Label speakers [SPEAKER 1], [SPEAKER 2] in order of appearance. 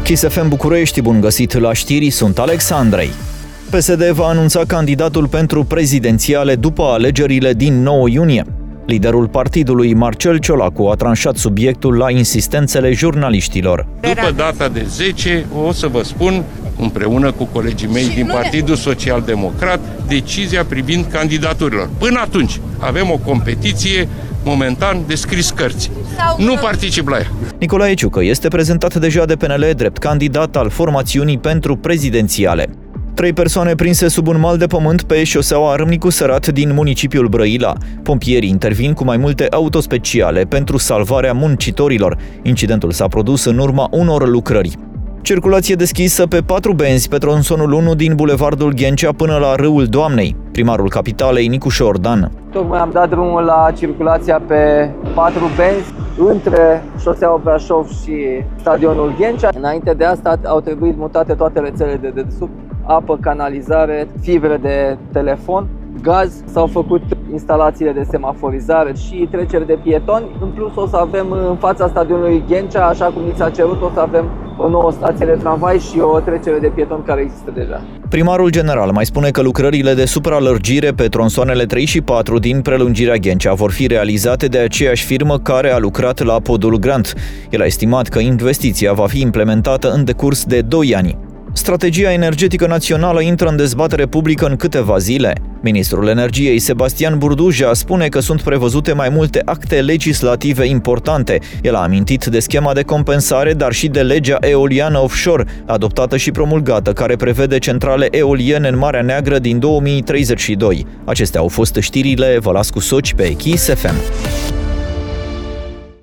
[SPEAKER 1] Kiss FM București, bun găsit la știri, sunt Alexandrei. PSD va anunța candidatul pentru prezidențiale după alegerile din 9 iunie. Liderul partidului, Marcel Ciolacu, a tranșat subiectul la insistențele jurnaliștilor.
[SPEAKER 2] După data de 10 o să vă spun, împreună cu colegii mei din Partidul Social Democrat, decizia privind candidaturilor. Până atunci avem o competiție momentan de scris cărți. Nu particip la ea.
[SPEAKER 1] Nicolae Ciucă este prezentat deja de PNL drept candidat al formațiunii pentru prezidențiale. 3 persoane prinse sub un mal de pământ pe șoseaua Râmnicu Sărat din municipiul Brăila. Pompierii intervin cu mai multe autospeciale pentru salvarea muncitorilor. Incidentul s-a produs în urma unor lucrări. Circulație deschisă pe 4 benzi pe tronsonul 1 din bulevardul Ghencea până la Râul Doamnei. Primarul capitalei, Nicu Șordan.
[SPEAKER 3] Tocmai am dat drumul la circulația pe 4 benzi între șoseaua Brașov și stadionul Ghencea. Înainte de asta au trebuit mutate toate rețelele de dedesubt, apă, canalizare, fibre de telefon, gaz, s-au făcut instalațiile de semaforizare și treceri de pietoni. În plus o să avem în fața stadionului Ghencea, așa cum ni s-a cerut, o să avem o nouă stație de tramvai și o trecere de pietoni care există deja.
[SPEAKER 1] Primarul general mai spune că lucrările de supralărgire pe tronsoanele 3 și 4 din prelungirea Ghencea vor fi realizate de aceeași firmă care a lucrat la podul Grant. El a estimat că investiția va fi implementată în decurs de 2 ani. Strategia energetică națională intră în dezbatere publică în câteva zile. Ministrul Energiei, Sebastian Burduja, spune că sunt prevăzute mai multe acte legislative importante. El a amintit de schema de compensare, dar și de legea eoliană offshore, adoptată și promulgată, care prevede centrale eoliene în Marea Neagră din 2032. Acestea au fost știrile, vă las cu soci pe Kiss FM.